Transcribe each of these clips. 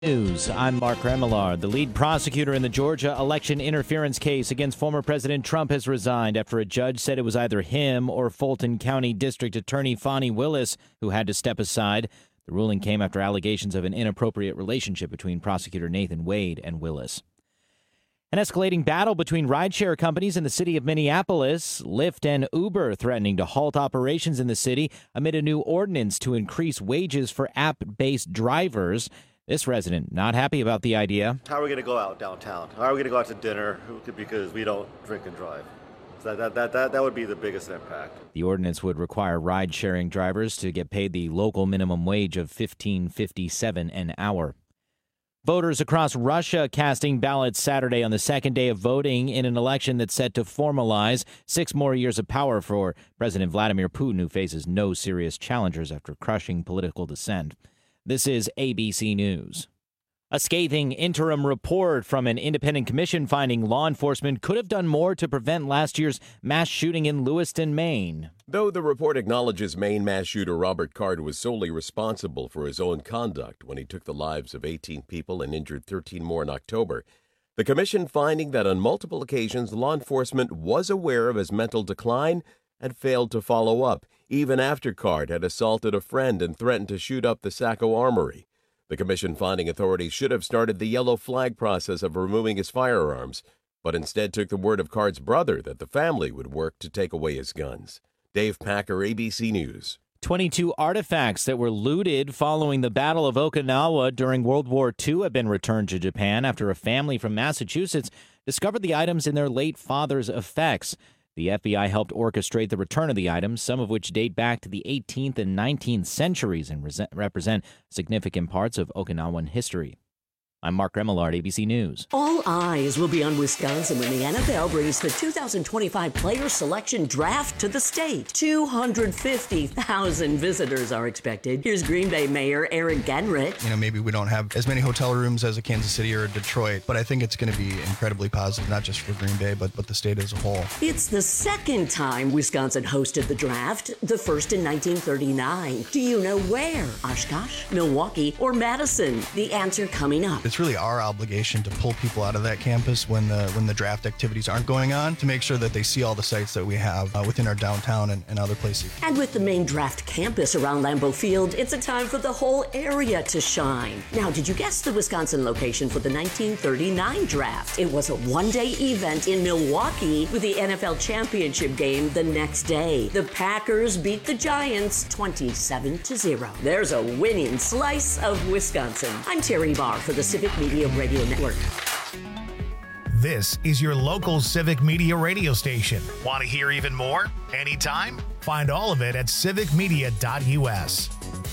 News. I'm Mark Remillard. The lead prosecutor in the Georgia election interference case against former President Trump has resigned after a judge said it was either him or Fulton County District Attorney Fani Willis who had to step aside. The ruling came after allegations of an inappropriate relationship between prosecutor Nathan Wade and Willis. An escalating battle between rideshare companies in the city of Minneapolis, Lyft and Uber threatening to halt operations in the city amid a new ordinance to increase wages for app-based drivers. This resident not happy about the idea. How are we going to go out downtown? How are we going to go out to dinner because we don't drink and drive? So that would be the biggest impact. The ordinance would require ride-sharing drivers to get paid the local minimum wage of $15.57 an hour. Voters across Russia casting ballots Saturday on the second day of voting in an election that's set to formalize 6 more years of power for President Vladimir Putin, who faces no serious challengers after crushing political dissent. This is ABC News. A scathing interim report from an independent commission finding law enforcement could have done more to prevent last year's mass shooting in Lewiston, Maine. Though the report acknowledges Maine mass shooter Robert Card was solely responsible for his own conduct when he took the lives of 18 people and injured 13 more in October, the commission finding that on multiple occasions law enforcement was aware of his mental decline and failed to follow up, even after Card had assaulted a friend and threatened to shoot up the Saco Armory. The commission finding authorities should have started the yellow flag process of removing his firearms, but instead took the word of Card's brother that the family would work to take away his guns. Dave Packer, ABC News. 22 artifacts that were looted following the Battle of Okinawa during World War II have been returned to Japan after a family from Massachusetts discovered the items in their late father's effects. The FBI helped orchestrate the return of the items, some of which date back to the 18th and 19th centuries and represent significant parts of Okinawan history. I'm Mark Remillard, ABC News. All eyes will be on Wisconsin when the NFL brings the 2025 player selection draft to the state. 250,000 visitors are expected. Here's Green Bay Mayor Eric Genrich. Maybe we don't have as many hotel rooms as a Kansas City or a Detroit, but I think it's going to be incredibly positive, not just for Green Bay, but the state as a whole. It's the second time Wisconsin hosted the draft, the first in 1939. Do you know where? Oshkosh, Milwaukee, or Madison? The answer coming up. It's really our obligation to pull people out of that campus when the draft activities aren't going on to make sure that they see all the sites that we have within our downtown and other places. And with the main draft campus around Lambeau Field, it's a time for the whole area to shine. Now, did you guess the Wisconsin location for the 1939 draft? It was a one-day event in Milwaukee with the NFL championship game the next day. The Packers beat the Giants 27-0. There's a winning slice of Wisconsin. I'm Terry Barr for the Civic Media Radio Network. This is your local Civic Media radio station. Want to hear even more? Anytime? Find all of it at civicmedia.us.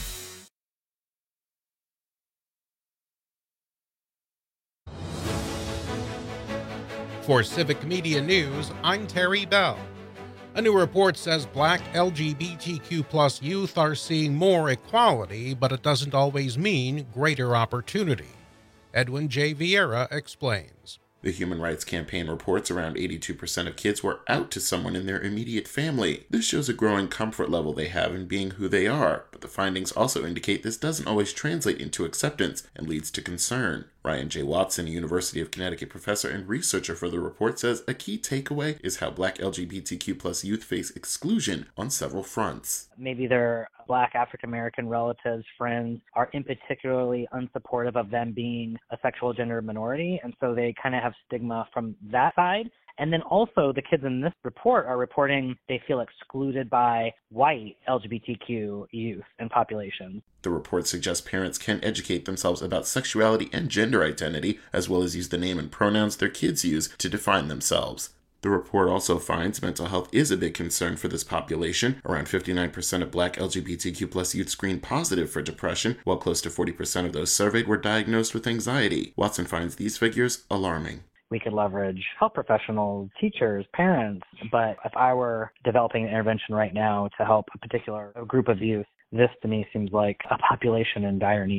For Civic Media News, I'm Terry Bell. A new report says Black LGBTQ+ youth are seeing more equality, but it doesn't always mean greater opportunity. Edwin J. Vieira explains. The Human Rights Campaign reports around 82% of kids were out to someone in their immediate family. This shows a growing comfort level they have in being who they are, but the findings also indicate this doesn't always translate into acceptance and leads to concern. Ryan J. Watson, a University of Connecticut professor and researcher for the report, says a key takeaway is how Black LGBTQ+ youth face exclusion on several fronts. Maybe their Black African-American relatives, friends, are in particularly unsupportive of them being a sexual gender minority, and so they kind of have stigma from that side. And then also the kids in this report are reporting they feel excluded by white LGBTQ youth and populations. The report suggests parents can educate themselves about sexuality and gender identity, as well as use the name and pronouns their kids use to define themselves. The report also finds mental health is a big concern for this population. Around 59% of Black LGBTQ+ youth screened positive for depression, while close to 40% of those surveyed were diagnosed with anxiety. Watson finds these figures alarming. We could leverage health professionals, teachers, parents, but if I were developing an intervention right now to help a particular group of youth, this to me seems like a population in dire need.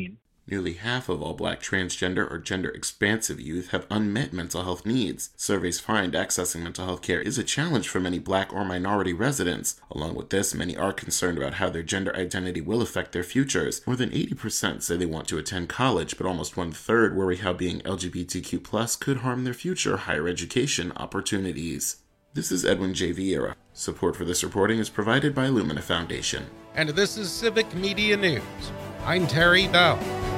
Nearly half of all Black transgender or gender-expansive youth have unmet mental health needs. Surveys find accessing mental health care is a challenge for many Black or minority residents. Along with this, many are concerned about how their gender identity will affect their futures. More than 80% say they want to attend college, but almost one-third worry how being LGBTQ+ could harm their future higher education opportunities. This is Edwin J. Vieira. Support for this reporting is provided by Lumina Foundation. And this is Civic Media News. I'm Terry Bell.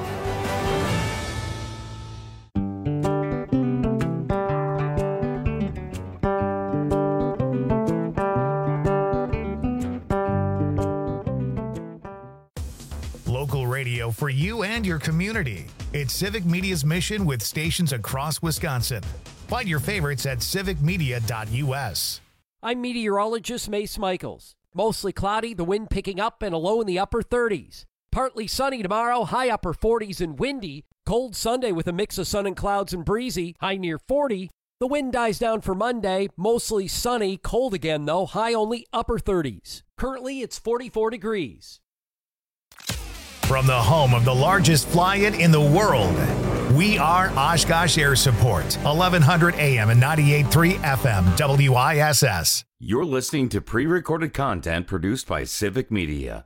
Local radio for you and your community. It's Civic Media's mission with stations across Wisconsin. Find your favorites at civicmedia.us. I'm meteorologist Mace Michaels. Mostly cloudy, the wind picking up and a low in the upper 30s. Partly sunny tomorrow, high upper 40s and windy. Cold Sunday with a mix of sun and clouds and breezy, high near 40. The wind dies down for Monday, mostly sunny, cold again though, high only upper 30s. Currently it's 44 degrees. From the home of the largest fly-in in the world, we are Oshkosh Air Support, 1100 AM and 98.3 FM, WISS. You're listening to pre-recorded content produced by Civic Media.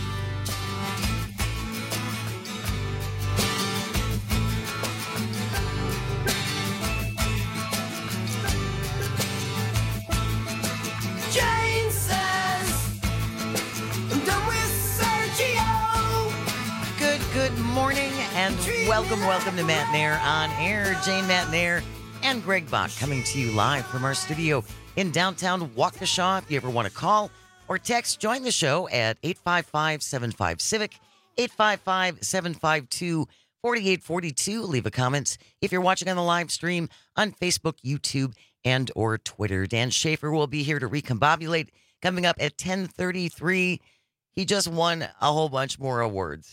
Jane says, I'm done with Sergio. Good morning and welcome to Matt Nair on air. Jane Matt Nair and Greg Bach coming to you live from our studio in downtown Waukesha. If you ever want to call or text, join the show at 855-75-CIVIC, 855-752-4842. Leave a comment if you're watching on the live stream on Facebook, YouTube, and or Twitter. Dan Schaefer will be here to recombobulate coming up at 10:33. He just won a whole bunch more awards.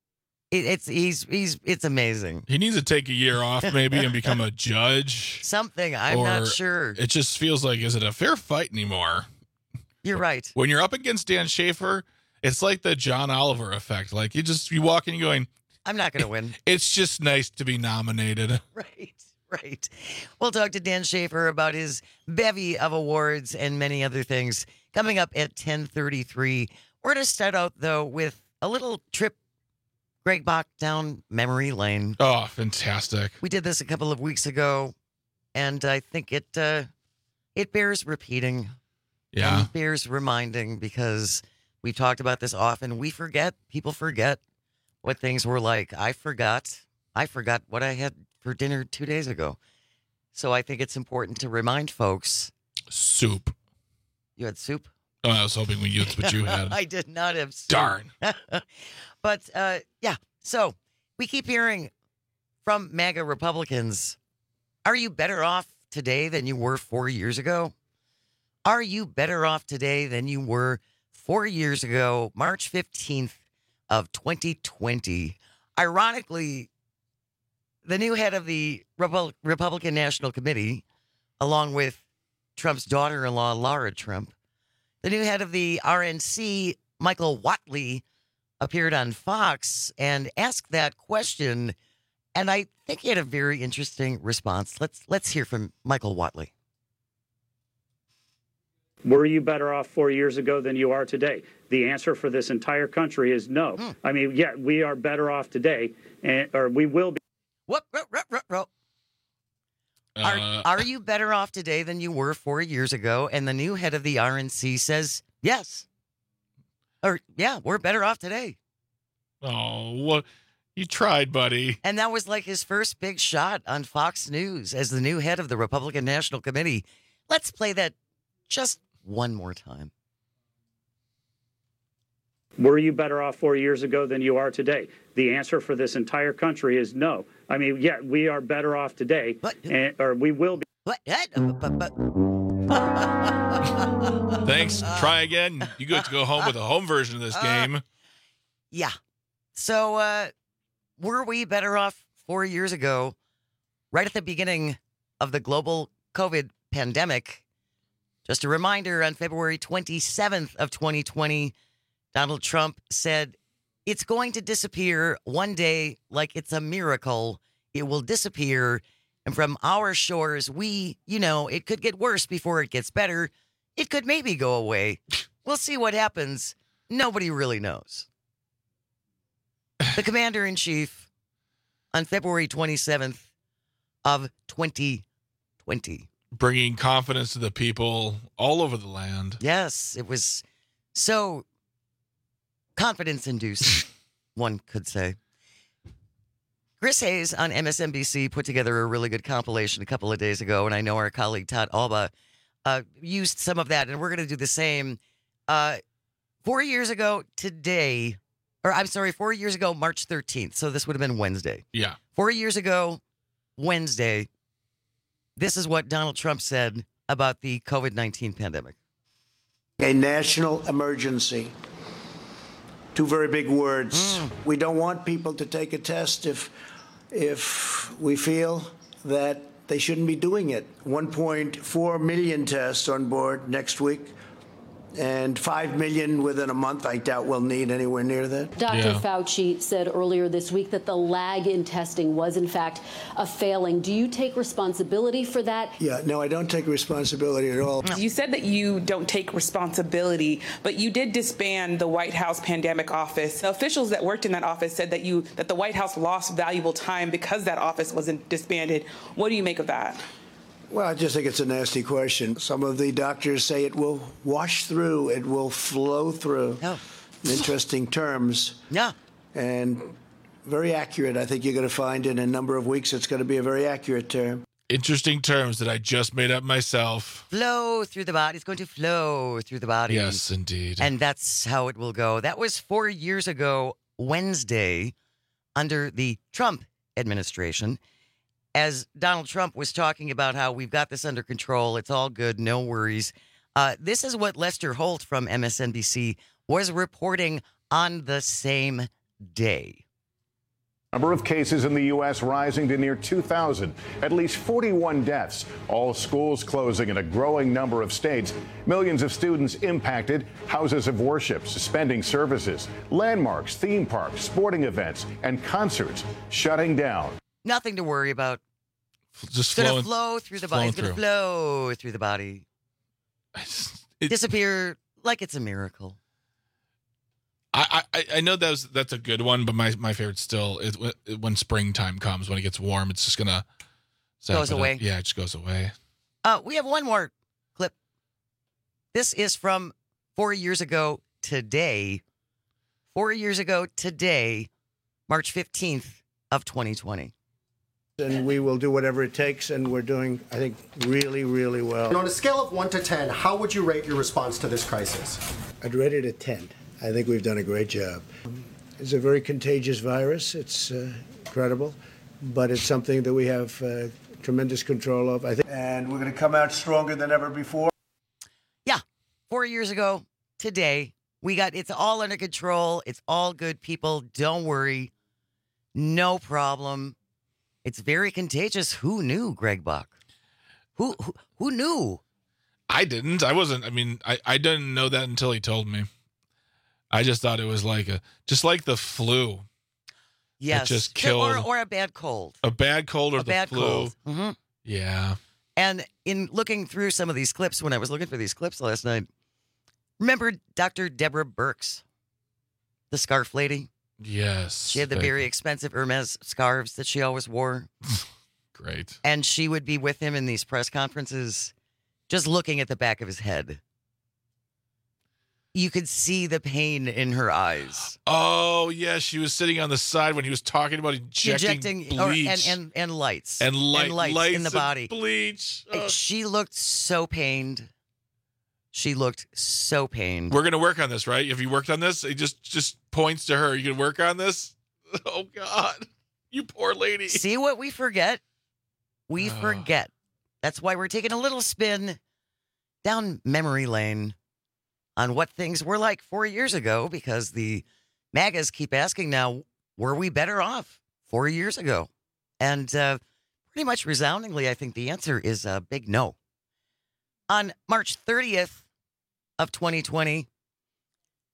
It's amazing. He needs to take a year off maybe and become a judge. Something, I'm not sure. It just feels like, is it a fair fight anymore? You're right. When you're up against Dan Schaefer, it's like the John Oliver effect. Like you walk in, you're going, I'm not going to win. It's just nice to be nominated. Right. We'll talk to Dan Schaefer about his bevy of awards and many other things coming up at 10:33. We're going to start out, though, with a little trip, Greg Bach, down memory lane. Oh, fantastic. We did this a couple of weeks ago, and I think it bears repeating. Yeah. It bears reminding because we've talked about this often. We forget. People forget what things were like. I forgot what I had for dinner 2 days ago. So I think it's important to remind folks. Soup. You had soup? Oh, I was hoping that's what you had. I did not have soup. Darn. But, yeah. So we keep hearing from MAGA Republicans, are you better off today than you were 4 years ago? Are you better off today than you were 4 years ago, March 15th of 2020? Ironically, the new head of the Republican National Committee, along with Trump's daughter-in-law, Laura Trump, the new head of the RNC, Michael Whatley, appeared on Fox and asked that question, and I think he had a very interesting response. Let's hear from Michael Whatley. Were you better off 4 years ago than you are today? The answer for this entire country is no. I mean, yeah, we are better off today, or we will be. Are you better off today than you were 4 years ago? And the new head of the RNC says yes. Or, yeah, we're better off today. Oh, well, you tried, buddy. And that was like his first big shot on Fox News as the new head of the Republican National Committee. Let's play that just one more time. Were you better off 4 years ago than you are today? The answer for this entire country is no. I mean, yeah, we are better off today, or we will be. Thanks. Try again. You get to go home with a home version of this game. Yeah. So, were we better off 4 years ago, right at the beginning of the global COVID pandemic? Just a reminder, on February 27th of 2020, Donald Trump said it's going to disappear one day like it's a miracle. It will disappear. And from our shores, it could get worse before it gets better. It could maybe go away. We'll see what happens. Nobody really knows. The commander-in-chief on February 27th of 2020. Bringing confidence to the people all over the land. Yes, it was so confidence-inducing, one could say. Chris Hayes on MSNBC put together a really good compilation a couple of days ago, and I know our colleague Todd Alba used some of that, and we're going to do the same. 4 years ago today, 4 years ago, March 13th, so this would have been Wednesday. Yeah. 4 years ago, Wednesday, this is what Donald Trump said about the COVID-19 pandemic. A national emergency. Two very big words. We don't want people to take a test if we feel that they shouldn't be doing it. 1.4 million tests on board next week, and 5 million within a month. I doubt we'll need anywhere near that. Dr. Fauci said earlier this week that the lag in testing was, in fact, a failing. Do you take responsibility for that? Yeah, no, I don't take responsibility at all. You said that you don't take responsibility, but you did disband the White House pandemic office. The officials that worked in that office said that the White House lost valuable time because that office wasn't disbanded. What do you make of that? Well, I just think it's a nasty question. Some of the doctors say it will wash through, it will flow through. Interesting terms. Yeah. And very accurate. I think you're going to find in a number of weeks it's going to be a very accurate term. Interesting terms that I just made up myself. Flow through the body. It's going to flow through the body. Yes, indeed. And that's how it will go. That was 4 years ago, Wednesday, under the Trump administration. As Donald Trump was talking about how we've got this under control, it's all good, no worries. This is what Lester Holt from MSNBC was reporting on the same day. Number of cases in the U.S. rising to near 2,000, at least 41 deaths, all schools closing in a growing number of states, millions of students impacted, houses of worship suspending services, landmarks, theme parks, sporting events, and concerts shutting down. Nothing to worry about. Just going to flow through the body. It's going to flow through the body. Disappear like it's a miracle. I know that's a good one, but my favorite still is when springtime comes, when it gets warm, it's just gonna goes away. Yeah, it just goes away. We have one more clip. This is from 4 years ago today. 4 years ago today, March 15th of 2020. And we will do whatever it takes, and we're doing, I think, really, really well. And on a scale of 1 to 10, how would you rate your response to this crisis? I'd rate it a 10. I think we've done a great job. It's a very contagious virus. It's incredible, but it's something that we have tremendous control of, I think. And we're going to come out stronger than ever before. Yeah, 4 years ago today, it's all under control. It's all good, people. Don't worry. No problem. It's very contagious. Who knew, Greg Buck? Who knew? I didn't. I wasn't. I mean, I didn't know that until he told me. I just thought it was just like the flu. Yes. It just killed. Or a bad cold. A bad cold or the flu. Cold. Mm-hmm. Yeah. And in looking through some of these clips, when I was looking for these clips last night, remember Dr. Deborah Birx, the scarf lady? Yes. She had the very expensive Hermes scarves that she always wore. Great. And she would be with him in these press conferences, just looking at the back of his head. You could see the pain in her eyes. Oh, yeah. She was sitting on the side when he was talking about injecting bleach. And lights. And lights in the body. Bleach. She looked so pained. She looked so pained. We're going to work on this, right? Have you worked on this? He just points to her. You can work on this? Oh, God. You poor lady. See what we forget? We forget. That's why we're taking a little spin down memory lane on what things were like 4 years ago, because the MAGAs keep asking now, were we better off 4 years ago? And pretty much resoundingly, I think the answer is a big no. On March 30th of 2020,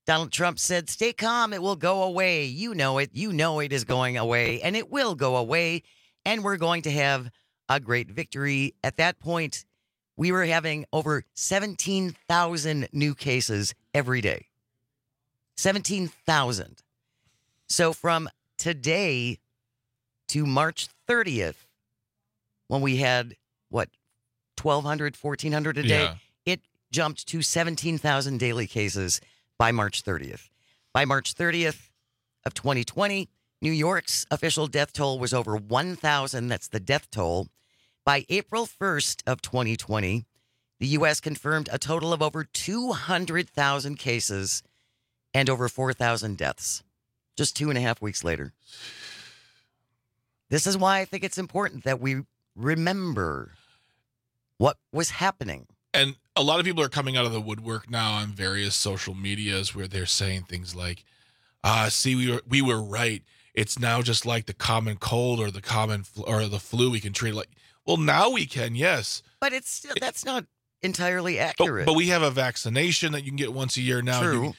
Donald Trump said, stay calm, it will go away. You know it is going away, and it will go away, and we're going to have a great victory. At that point, we were having over 17,000 new cases every day. 17,000. So from today to March 30th, when we had, 1,200, 1,400 a day, it jumped to 17,000 daily cases by March 30th. By March 30th of 2020, New York's official death toll was over 1,000. That's the death toll. By April 1st of 2020, the U.S. confirmed a total of over 200,000 cases and over 4,000 deaths. Just 2.5 weeks later. This is why I think it's important that we remember what was happening. And a lot of people are coming out of the woodwork now on various social medias where they're saying things like, see, we were right. It's now just like the common cold or the common or the flu. We can treat it like, well, now we can, yes. But it's still, that's not entirely accurate. But we have a vaccination that you can get once a year now. True.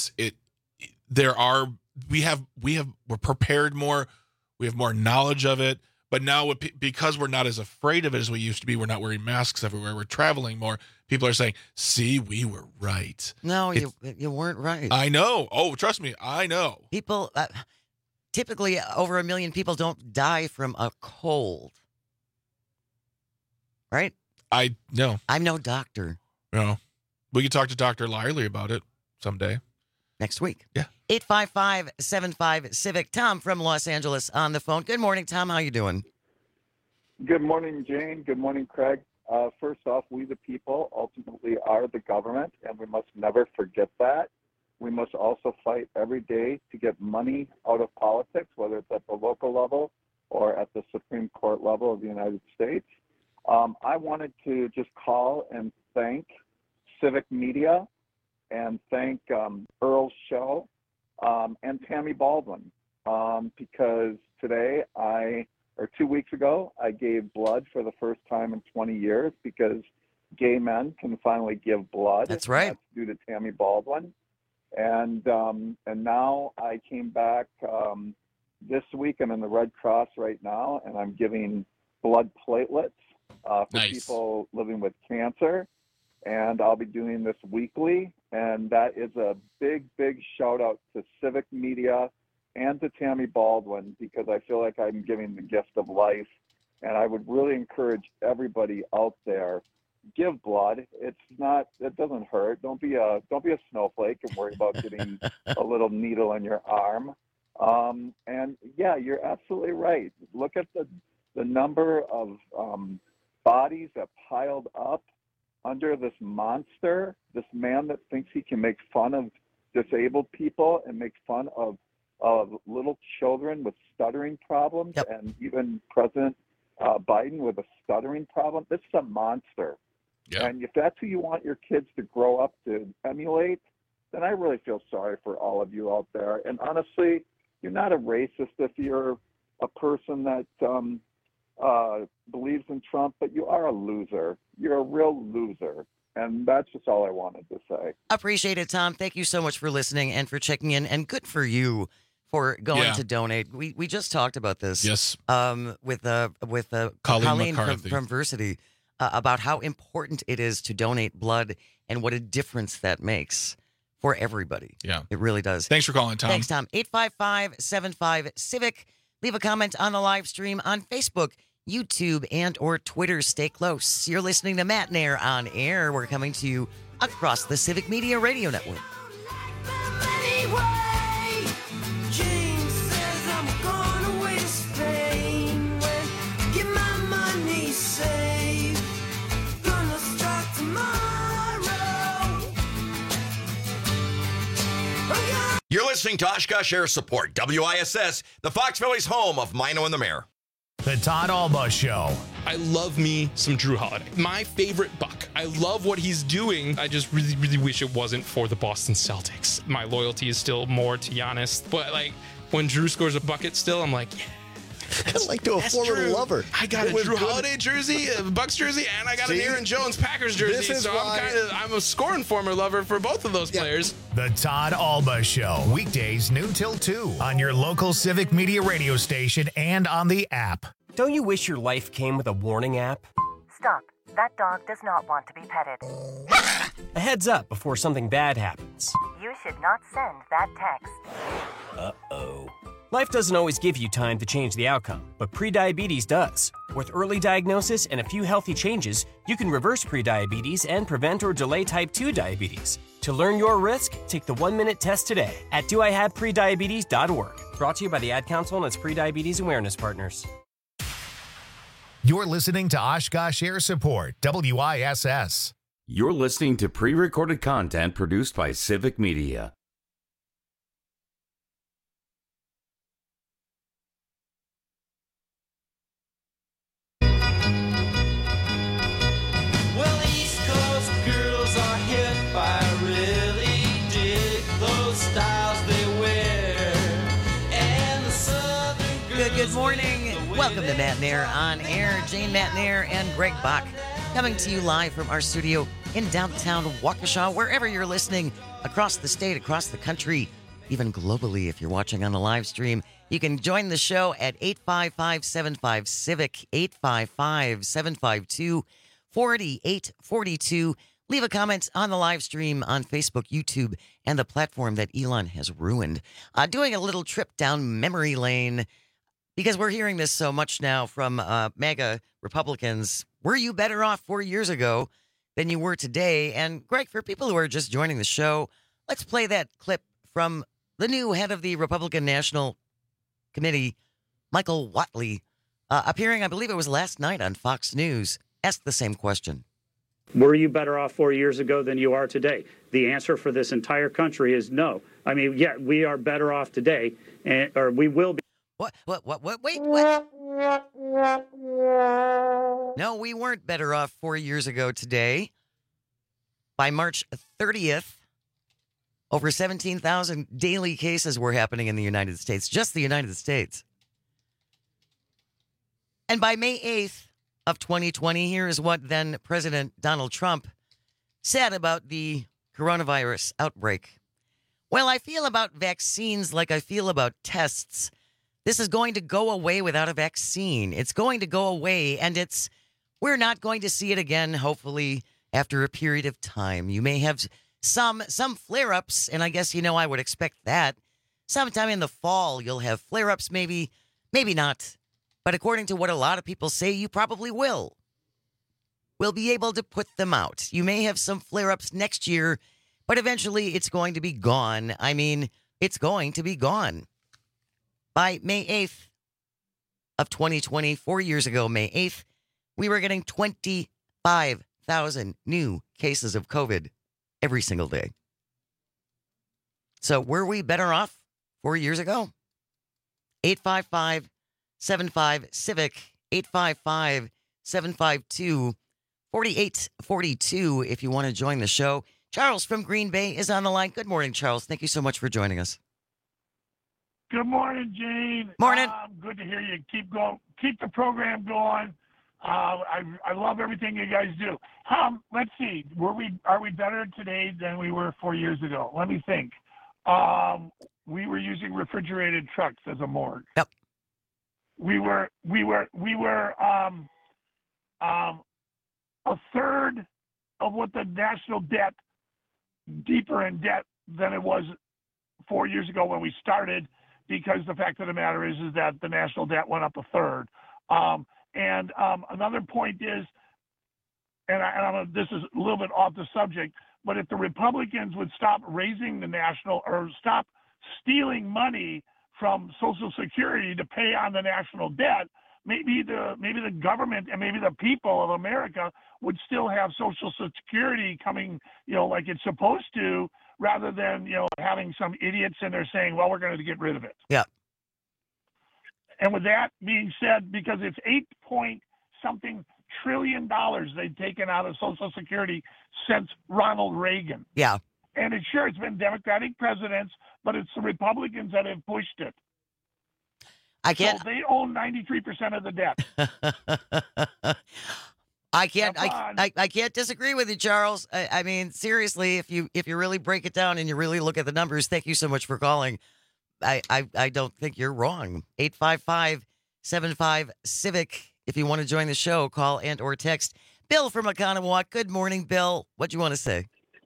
We're prepared more. We have more knowledge of it. But now, because we're not as afraid of it as we used to be, we're not wearing masks everywhere. We're traveling more. People are saying, see, we were right. No, you weren't right. I know. Oh, trust me, I know. People, typically over 1 million people don't die from a cold. Right? I know. I'm no doctor. No. We could talk to Dr. Lyerly about it someday. Next week. Yeah. 855-75-CIVIC. Tom from Los Angeles on the phone. Good morning, Tom. How you doing? Good morning, Jane. Good morning, Craig. First off, we the people ultimately are the government, and we must never forget that. We must also fight every day to get money out of politics, whether it's at the local level or at the Supreme Court level of the United States. I wanted to just call and thank Civic Media and thank Earl's Show and Tammy Baldwin because today 2 weeks ago, I gave blood for the first time in 20 years because gay men can finally give blood. That's right. That's due to Tammy Baldwin. And now I came back this week. I'm in the Red Cross right now, and I'm giving blood platelets for people living with cancer. And I'll be doing this weekly. And that is a big, big shout out to Civic Media and to Tammy Baldwin because I feel like I'm giving the gift of life. And I would really encourage everybody out there, give blood. It doesn't hurt. Don't be a snowflake and worry about getting a little needle in your arm. And yeah, you're absolutely right. Look at the number of bodies that piled up under this monster, this man that thinks he can make fun of disabled people and make fun of little children with stuttering problems, and even President Biden with a stuttering problem. This is a monster. Yep. And if that's who you want your kids to grow up to emulate, then I really feel sorry for all of you out there. And honestly, you're not a racist if you're a person that believes in Trump, but you are a loser. You're a real loser. And that's just all I wanted to say. Appreciate it, Tom. Thank you so much for listening and for checking in. And good for you for going to donate. We just talked about this. Yes. With Colleen from Versity about how important it is to donate blood and what a difference that makes for everybody. Yeah. It really does. Thanks for calling, Tom. Thanks, Tom. 855-75-CIVIC. Leave a comment on the live stream on Facebook, YouTube, and or Twitter. Stay close. You're listening to Matt and Air on Air. We're coming to you across the Civic Media Radio Network. You're listening to Oshkosh Air Support, WISS, the Fox Valley's home of Mino and the Mayor. The Todd Alba Show. I love me some Drew Holiday. My favorite Buck. I love what he's doing. I just really, really wish it wasn't for the Boston Celtics. My loyalty is still more to Giannis. But, like, when Drew scores a bucket still, I'm like, yeah. I'd like to a That's former true. lover. I got a With Drew good- Holiday jersey, a Bucks jersey, and I got an See? Aaron Jones Packers jersey. This is So why- I'm a scoring former lover for both of those players. The Todd Alba Show, weekdays noon till 2 on your local Civic Media radio station and on the app. Don't you wish your life came with a warning app? Stop. That dog does not want to be petted. A heads up before something bad happens. You should not send that text. Uh-oh. Life doesn't always give you time to change the outcome, but prediabetes does. With early diagnosis and a few healthy changes, you can reverse prediabetes and prevent or delay type 2 diabetes. To learn your risk, take the 1-minute test today at doihaveprediabetes.org. Brought to you by the Ad Council and its prediabetes awareness partners. You're listening to Oshkosh Air Support, WISS. You're listening to pre-recorded content produced by Civic Media. Well, East Coast girls are hit by really dig those styles they wear. And the Southern girls. Good morning. Welcome to Matt Nair on air. Jane Matt Nair and Greg Bach coming to you live from our studio in downtown Waukesha, wherever you're listening across the state, across the country, even globally. If you're watching on the live stream, you can join the show at 855-75-CIVIC, 855-752-4842. Leave a comment on the live stream on Facebook, YouTube, and the platform that Elon has ruined. Doing a little trip down memory lane because we're hearing this so much now from MAGA Republicans. Were you better off 4 years ago than you were today? And Greg, for people who are just joining the show, let's play that clip from the new head of the Republican National Committee, Michael Whatley, appearing, I believe it was last night on Fox News, asked the same question. Were you better off 4 years ago than you are today? The answer for this entire country is no. I mean, yeah, we are better off today, or we will be. Wait, No, we weren't better off 4 years ago today. By March 30th, over 17,000 daily cases were happening in the United States, just the United States. And by May 8th of 2020, here's what then President Donald Trump said about the coronavirus outbreak. Well, I feel about vaccines like I feel about tests. This is going to go away without a vaccine. It's going to go away, and we're not going to see it again, hopefully, after a period of time. You may have some flare-ups, and I guess, I would expect that. Sometime in the fall, you'll have flare-ups, maybe not. But according to what a lot of people say, you probably will. We'll be able to put them out. You may have some flare-ups next year, but eventually it's going to be gone. I mean, it's going to be gone. By May 8th of 2020, 4 years ago, May 8th, we were getting 25,000 new cases of COVID every single day. So were we better off 4 years ago? 855-75-CIVIC, 855-752-4842 if you want to join the show. Charles from Green Bay is on the line. Good morning, Charles. Thank you so much for joining us. Good morning, Gene. Morning. Good to hear you. Keep the program going. I love everything you guys do. Let's see. Are we better today than we were 4 years ago? Let me think. We were using refrigerated trucks as a morgue. Yep. We were a third of what the national debt, deeper in debt than it was 4 years ago when we started, because the fact of the matter is that the national debt went up a third. And another point is, this is a little bit off the subject, but if the Republicans would stop raising the national, or stop stealing money from Social Security to pay on the national debt, maybe the government and maybe the people of America would still have Social Security coming, like it's supposed to, rather than, having some idiots in there saying, well, we're going to get rid of it. Yeah. And with that being said, because it's $8-point-something trillion they've taken out of Social Security since Ronald Reagan. Yeah. And it's been Democratic presidents, but it's the Republicans that have pushed it. I can't. So they own 93% of the debt. I can't disagree with you, Charles. I mean, seriously, if you really break it down and you really look at the numbers, thank you so much for calling. I don't think you're wrong. 855-75-CIVIC. If you want to join the show, call and or text. Bill from Oconomowoc. Good morning, Bill. What do you want to say?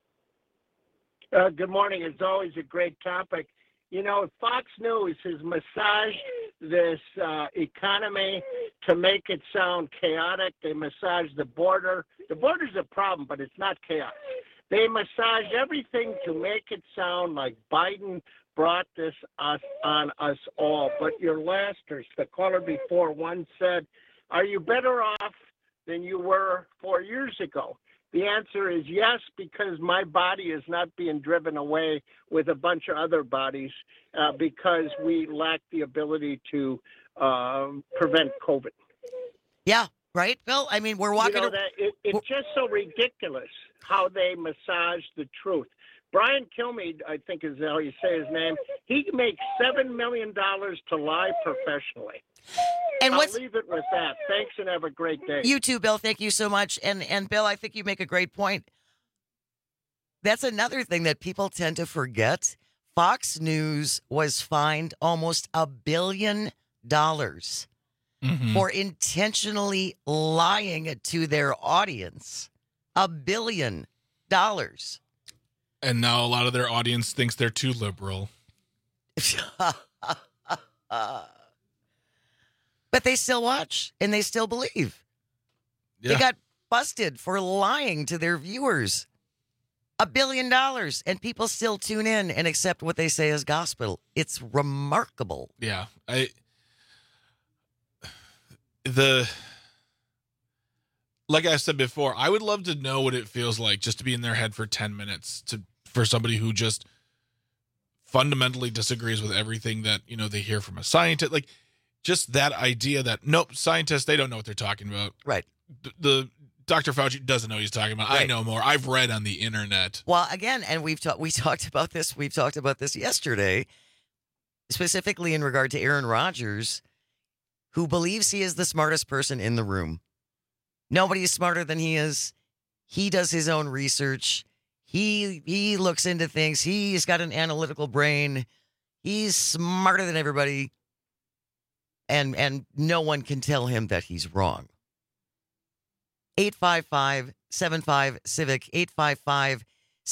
Good morning. It's always a great topic. You know, Fox News has massaged this economy to make it sound chaotic. They massage the border. The border's a problem, but it's not chaos. They massage everything to make it sound like Biden brought this on us all. But your lasters, the caller before, one said, are you better off than you were 4 years ago? The answer is yes, because my body is not being driven away with a bunch of other bodies because we lack the ability to prevent COVID. Yeah, right, Bill? I mean, we're walking... You know, it's just so ridiculous how they massage the truth. Brian Kilmeade, I think is how you say his name, he makes $7 million to lie professionally. And I'll leave it with that. Thanks and have a great day. You too, Bill. Thank you so much. And Bill, I think you make a great point. That's another thing that people tend to forget. Fox News was fined almost $1 billion for intentionally lying to their audience. $1 billion. And now a lot of their audience thinks they're too liberal. But they still watch and they still believe. Yeah. They got busted for lying to their viewers. $1 billion, and people still tune in and accept what they say as gospel. It's remarkable. Yeah. Like I said before, I would love to know what it feels like just to be in their head for 10 minutes for somebody who just fundamentally disagrees with everything that, you know, they hear from a scientist. Like, just that idea that, nope, scientists, they don't know what they're talking about. Right. The Dr. Fauci doesn't know what he's talking about. Right. I know more. I've read on the internet. Well, again, and we talked about this. We've talked about this yesterday, specifically in regard to Aaron Rodgers, who believes he is the smartest person in the room. Nobody is smarter than he is. He does his own research. He looks into things. He's got an analytical brain. He's smarter than everybody. And no one can tell him that he's wrong. 855-75-CIVIC,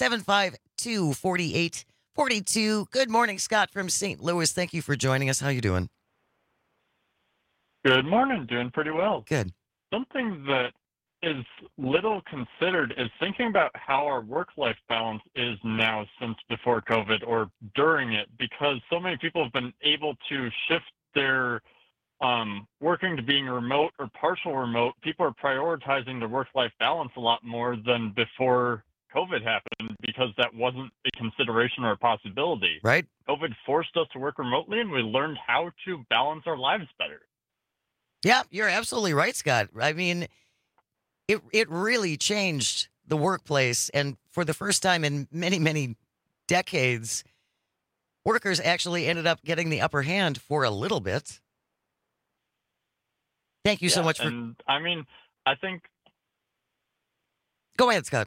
855-752-4842. Good morning, Scott from St. Louis. Thank you for joining us. How you doing? Good morning. Doing pretty well. Good. Something that is little considered is thinking about how our work-life balance is now since before COVID or during it, because so many people have been able to shift their working to being remote or partial remote. People are prioritizing their work-life balance a lot more than before COVID happened because that wasn't a consideration or a possibility. Right. COVID forced us to work remotely, and we learned how to balance our lives better. Yeah, you're absolutely right, Scott. I mean, it really changed the workplace, and for the first time in many, many decades, workers actually ended up getting the upper hand for a little bit. Thank you so much for... And, I mean, I think... Go ahead, Scott.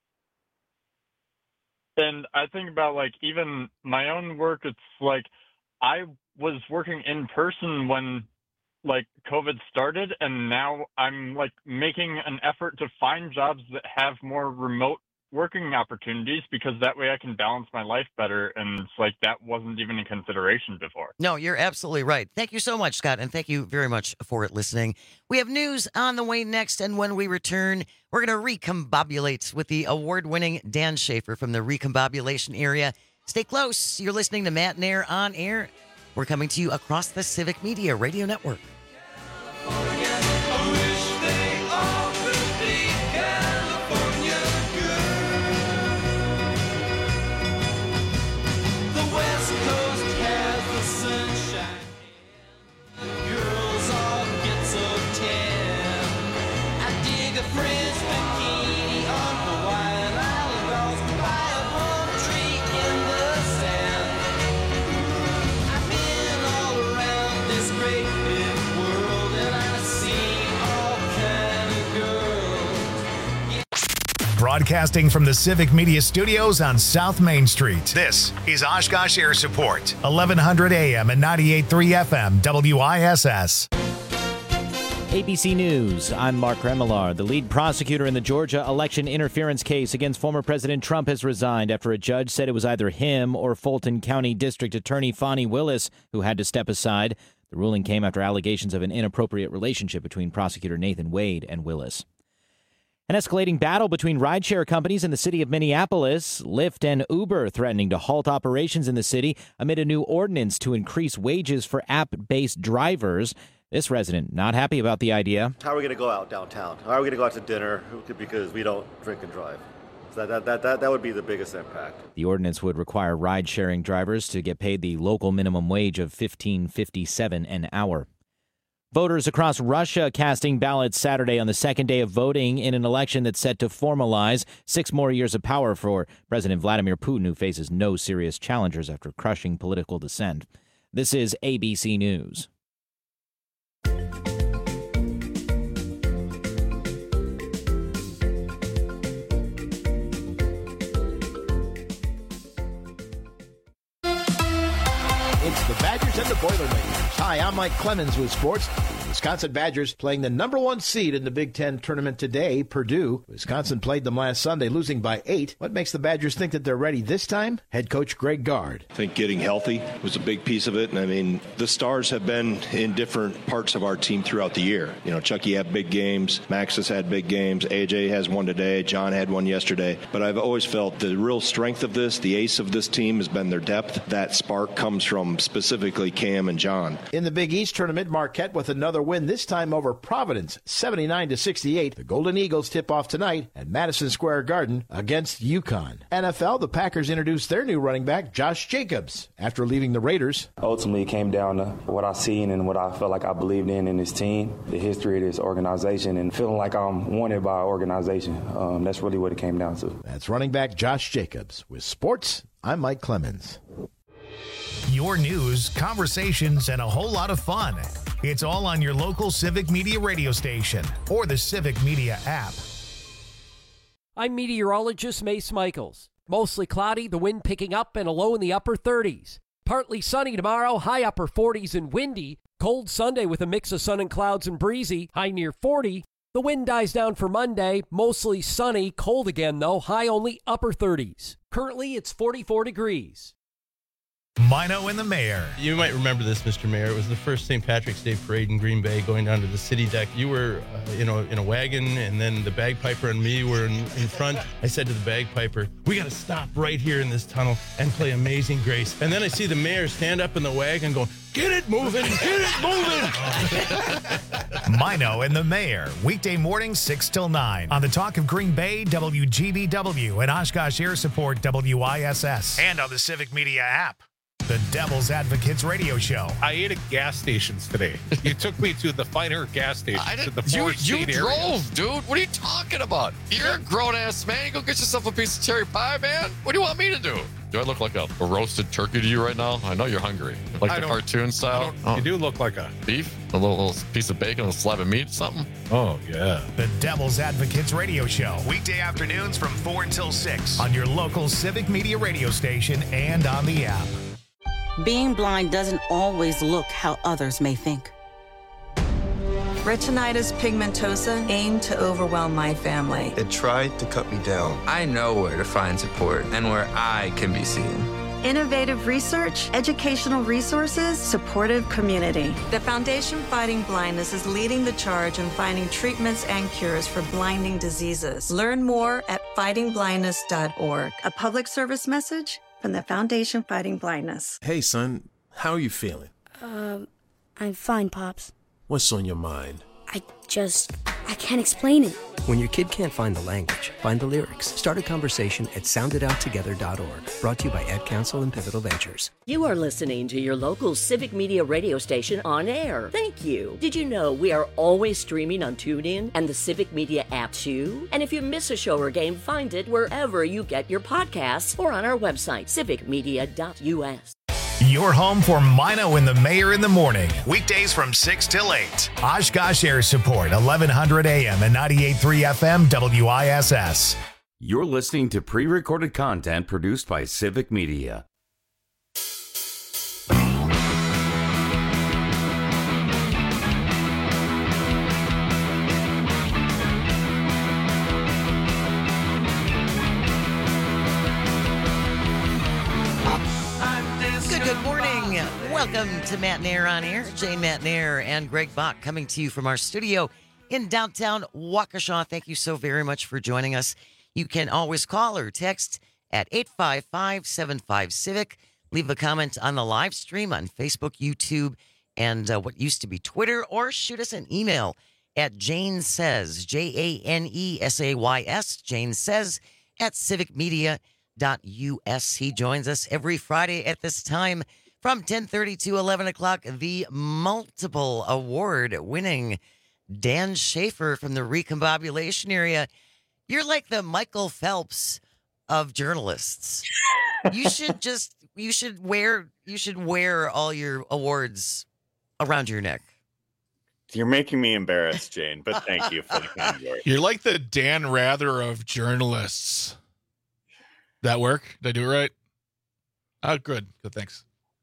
And I think about, like, even my own work, it's like I was working in person when, like, COVID started, and now I'm, like, making an effort to find jobs that have more remote working opportunities because that way I can balance my life better, and it's like that wasn't even a consideration before. No, you're absolutely right. Thank you so much, Scott, and thank you very much for listening. We have news on the way next, and when we return, we're going to recombobulate with the award-winning Dan Schaefer from the recombobulation area. Stay close. You're listening to Matt Nair on Air. We're coming to you across the Civic Media Radio Network. This great Broadcasting from the Civic Media Studios on South Main Street. This is Oshkosh Air Support, 1100 AM and 98.3 FM, WISS. ABC News, I'm Mark Remillard. The lead prosecutor in the Georgia election interference case against former President Trump has resigned after a judge said it was either him or Fulton County District Attorney Fani Willis who had to step aside. The ruling came after allegations of an inappropriate relationship between prosecutor Nathan Wade and Willis. An escalating battle between rideshare companies in the city of Minneapolis, Lyft and Uber threatening to halt operations in the city amid a new ordinance to increase wages for app-based drivers. This resident not happy about the idea. How are we going to go out downtown? How are we going to go out to dinner because we don't drink and drive? So that would be the biggest impact. The ordinance would require ride-sharing drivers to get paid the local minimum wage of $15.57 an hour. Voters across Russia casting ballots Saturday on the second day of voting in an election that's set to formalize 6 more years of power for President Vladimir Putin, who faces no serious challengers after crushing political dissent. This is ABC News. It's the Badgers and the Boilermakers. Hi, I'm Mike Clemens with sports. The Wisconsin Badgers playing the number 1 seed in the Big Ten tournament today, Purdue. Wisconsin played them last Sunday, losing by 8. What makes the Badgers think that they're ready this time? Head coach Greg Gard. I think getting healthy was a big piece of it. And I mean, the stars have been in different parts of our team throughout the year. You know, Chucky had big games. Max has had big games. AJ has one today. John had one yesterday. But I've always felt the real strength of this, the ace of this team, has been their depth. That spark comes from specifically Cam and John. In the Big East tournament, Marquette with another win, this time over Providence, 79-68. The Golden Eagles tip off tonight at Madison Square Garden against UConn. NFL, the Packers introduced their new running back, Josh Jacobs, after leaving the Raiders. Ultimately, it came down to what I seen and what I felt like I believed in this team, the history of this organization, and feeling like I'm wanted by our organization. That's really what it came down to. That's running back Josh Jacobs. With sports, I'm Mike Clemens. Your news, conversations, and a whole lot of fun. It's all on your local Civic Media radio station or the Civic Media app. I'm meteorologist Mace Michaels. Mostly cloudy, the wind picking up and a low in the upper 30s. Partly sunny tomorrow, high upper 40s and windy. Cold Sunday with a mix of sun and clouds and breezy, high near 40. The wind dies down for Monday, mostly sunny, cold again though, high only upper 30s. Currently it's 44 degrees. Mino and the Mayor. You might remember this, Mr. Mayor. It was the first St. Patrick's Day parade in Green Bay going down to the city deck. You were, in a wagon, and then the bagpiper and me were in front. I said to the bagpiper, we got to stop right here in this tunnel and play Amazing Grace. And then I see the mayor stand up in the wagon going, get it moving, get it moving. Mino and the Mayor, weekday mornings 6 till 9 on the Talk of Green Bay, WGBW, and Oshkosh Air Support, WISS, and on the Civic Media app. The Devil's Advocates Radio Show. I ate at gas stations today. You took me to the finer gas stations. You drove, dude. What are you talking about? You're a grown-ass man. You go get yourself a piece of cherry pie, man. What do you want me to do? Do I look like a roasted turkey to you right now? I know you're hungry. Like the cartoon style? You do look like a... Beef? A little piece of bacon, a slab of meat, something? Oh, yeah. The Devil's Advocates Radio Show. Weekday afternoons from 4 until 6 on your local Civic Media radio station and on the app. Being blind doesn't always look how others may think. Retinitis pigmentosa aimed to overwhelm my family. It tried to cut me down. I know where to find support and where I can be seen. Innovative research, educational resources, supportive community. The Foundation Fighting Blindness is leading the charge in finding treatments and cures for blinding diseases. Learn more at fightingblindness.org. A public service message from the Foundation Fighting Blindness. Hey, son, how are you feeling? I'm fine, Pops. What's on your mind? I can't explain it. When your kid can't find the language, find the lyrics. Start a conversation at sounditouttogether.org. Brought to you by Ad Council and Pivotal Ventures. You are listening to your local Civic Media radio station on air. Thank you. Did you know we are always streaming on TuneIn and the Civic Media app too? And if you miss a show or game, find it wherever you get your podcasts or on our website, civicmedia.us. Your home for Mino and the Mayor in the morning. Weekdays from 6 till 8. Oshkosh Air Support, 1100 AM and 98.3 FM, WISS. You're listening to pre-recorded content produced by Civic Media. Good morning. Welcome to Matt Nair on Air. Jane Matt Nair and Greg Bach coming to you from our studio in downtown Waukesha. Thank you so very much for joining us. You can always call or text at 855-75-CIVIC. Leave a comment on the live stream on Facebook, YouTube, and what used to be Twitter, or shoot us an email at Jane Says, JANESAYS, Jane Says, at civicmedia.us. He joins us every Friday at this time from 10:30 to 11 o'clock. The multiple award-winning Dan Schaefer from the Recombobulation area. You're like the Michael Phelps of journalists. You should wear all your awards around your neck. You're making me embarrassed, Jane, but thank you for the kind word. You're like the Dan Rather of journalists. That work? Did I do it right? Oh, good. Good, thanks.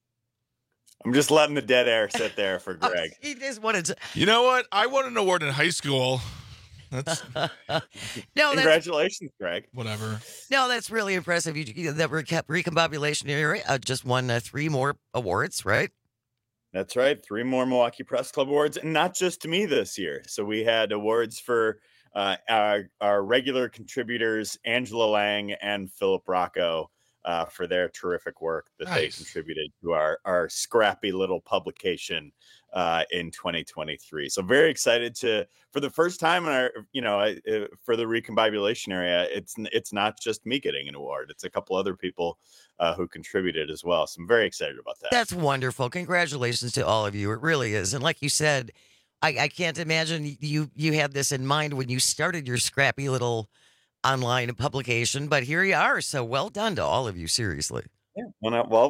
I'm just letting the dead air sit there for Greg. He just wanted to. You know what? I won an award in high school. That's Congratulations, Greg. Whatever. No, that's really impressive. The Recombobulation area just won 3 more awards, right? That's right. 3 more Milwaukee Press Club awards, and not just to me this year. So we had awards for our regular contributors, Angela Lang and Philip Rocco, for their terrific work that they contributed to our scrappy little publication in 2023. So very excited for the first time in our, for the Recombobulation area, it's not just me getting an award. It's a couple other people who contributed as well. So I'm very excited about that. That's wonderful. Congratulations to all of you. It really is. And like you said, I can't imagine you had this in mind when you started your scrappy little online publication, but here you are. So well done to all of you. Seriously. Yeah. When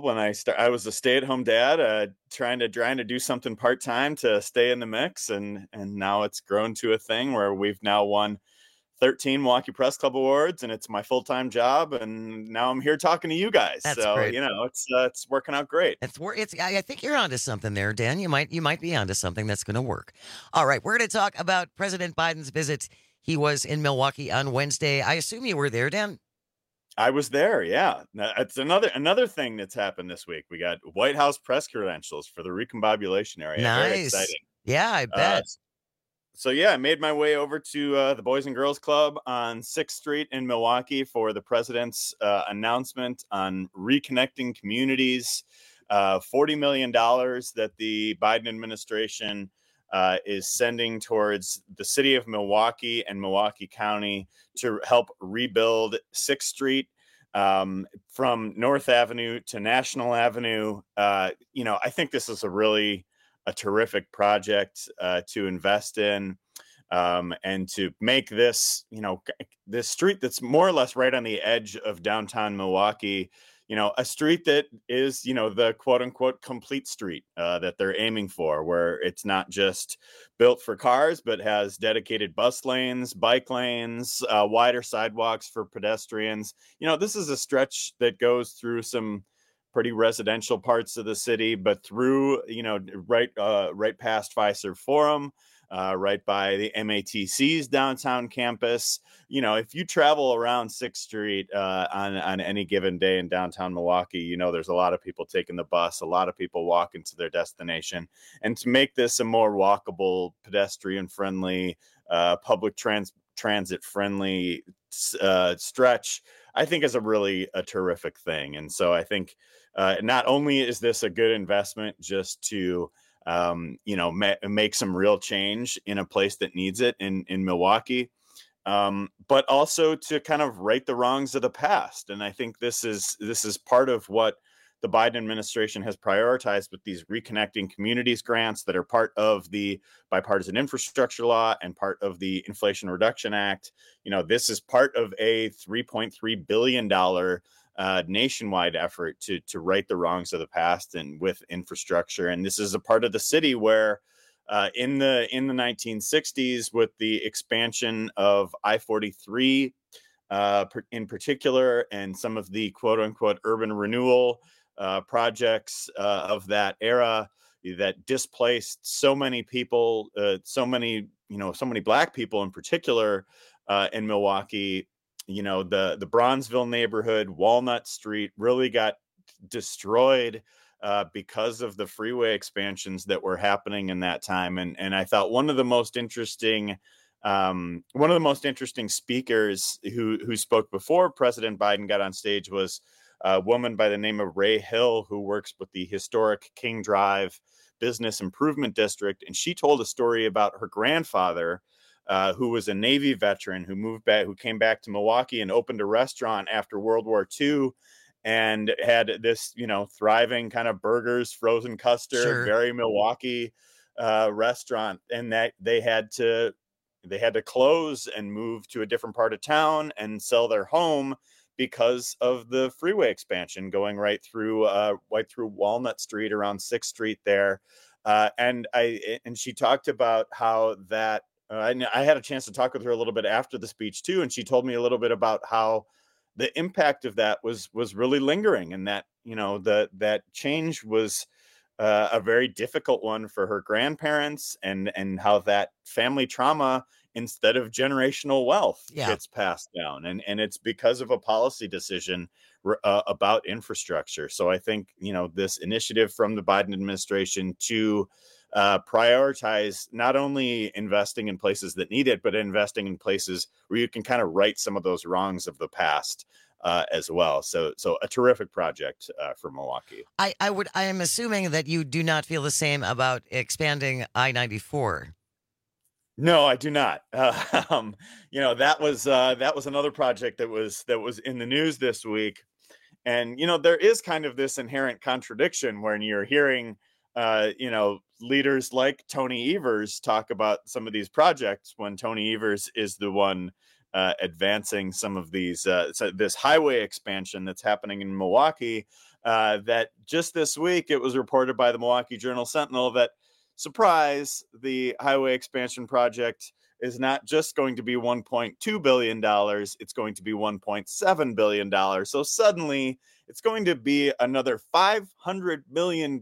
I was a stay-at-home dad, trying to do something part-time to stay in the mix, and now it's grown to a thing where we've now won 13 Milwaukee Press Club awards, and it's my full-time job, and now I'm here talking to you guys. That's so great. It's working out great. I think you're onto something there, Dan. You might be onto something that's going to work. All right, we're going to talk about President Biden's visit. He was in Milwaukee on Wednesday. I assume you were there, Dan. I was there, yeah. It's another thing that's happened this week. We got White House press credentials for the Recombobulation area. Nice. Very exciting. Yeah, I bet. So yeah, I made my way over to the Boys and Girls Club on 6th Street in Milwaukee for the president's announcement on reconnecting communities, $40 million that the Biden administration is sending towards the city of Milwaukee and Milwaukee County to help rebuild 6th Street from North Avenue to National Avenue. I think this is a terrific project to invest in and to make this, this street that's more or less right on the edge of downtown Milwaukee, a street that is, the quote unquote complete street that they're aiming for, where it's not just built for cars, but has dedicated bus lanes, bike lanes, wider sidewalks for pedestrians. This is a stretch that goes through some pretty residential parts of the city, but through, right past Fiserv Forum, right by the MATC's downtown campus. If you travel around 6th Street on any given day in downtown Milwaukee, there's a lot of people taking the bus, a lot of people walking to their destination. And to make this a more walkable, pedestrian-friendly, public transit-friendly stretch, I think is a terrific thing. And so I think not only is this a good investment just to make some real change in a place that needs it in Milwaukee, but also to kind of right the wrongs of the past. And I think this is part of what the Biden administration has prioritized with these Reconnecting Communities grants that are part of the bipartisan infrastructure law and part of the Inflation Reduction Act. This is part of a $3.3 billion nationwide effort to right the wrongs of the past and with infrastructure. And this is a part of the city where in the 1960s, with the expansion of I-43 in particular, and some of the quote unquote urban renewal projects of that era that displaced so many people, so many Black people in particular in Milwaukee. The Bronzeville neighborhood, Walnut Street really got destroyed because of the freeway expansions that were happening in that time. And I thought one of the most interesting speakers who spoke before President Biden got on stage was a woman by the name of Ray Hill, who works with the historic King Drive Business Improvement District. And she told a story about her grandfather, who was a Navy veteran who came back to Milwaukee and opened a restaurant after World War II, and had this, thriving kind of burgers, frozen custard, very Milwaukee restaurant, and that they had to close and move to a different part of town and sell their home because of the freeway expansion going right through Walnut Street around 6th Street there. And she talked about how that, I had a chance to talk with her a little bit after the speech too. And she told me a little bit about how the impact of that was really lingering, and that, that change was a very difficult one for her grandparents, and how that family trauma, instead of generational wealth, gets passed down. And it's because of a policy decision about infrastructure. So I think, this initiative from the Biden administration to prioritize not only investing in places that need it, but investing in places where you can kind of right some of those wrongs of the past as well. So a terrific project for Milwaukee. I am assuming that you do not feel the same about expanding I-94. No, I do not. That was another project that was in the news this week. And, there is kind of this inherent contradiction when you're hearing, leaders like Tony Evers talk about some of these projects, when Tony Evers is the one advancing some of these, this highway expansion that's happening in Milwaukee, that just this week it was reported by the Milwaukee Journal-Sentinel that, surprise, the highway expansion project is not just going to be $1.2 billion, it's going to be $1.7 billion. So suddenly it's going to be another $500 million